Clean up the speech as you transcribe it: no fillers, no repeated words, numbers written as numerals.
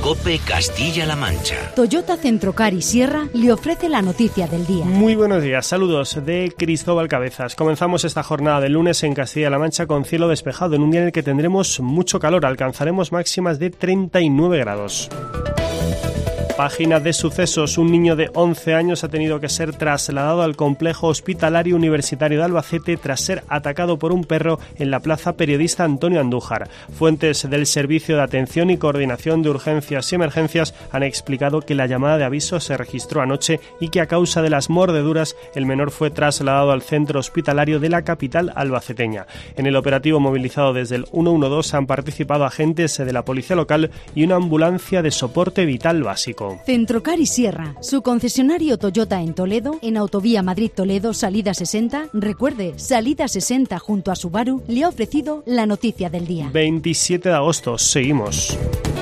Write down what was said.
COPE Castilla-La Mancha. Toyota Centrocar y Sierra le ofrece la noticia del día. Muy buenos días, saludos de Cristóbal Cabezas. Comenzamos esta jornada de lunes en Castilla-La Mancha con cielo despejado, en un día en el que tendremos mucho calor, alcanzaremos máximas de 39 grados. Página de sucesos. Un niño de 11 años ha tenido que ser trasladado al complejo hospitalario universitario de Albacete tras ser atacado por un perro en la plaza Periodista Antonio Andújar. Fuentes del Servicio de Atención y Coordinación de Urgencias y Emergencias han explicado que la llamada de aviso se registró anoche y que a causa de las mordeduras el menor fue trasladado al centro hospitalario de la capital albaceteña. En el operativo movilizado desde el 112 han participado agentes de la policía local y una ambulancia de soporte vital básico. Centrocar y Sierra, su concesionario Toyota en Toledo, en Autovía Madrid-Toledo, salida 60. Recuerde, salida 60 junto a Subaru, le ha ofrecido la noticia del día. 27 de agosto, seguimos.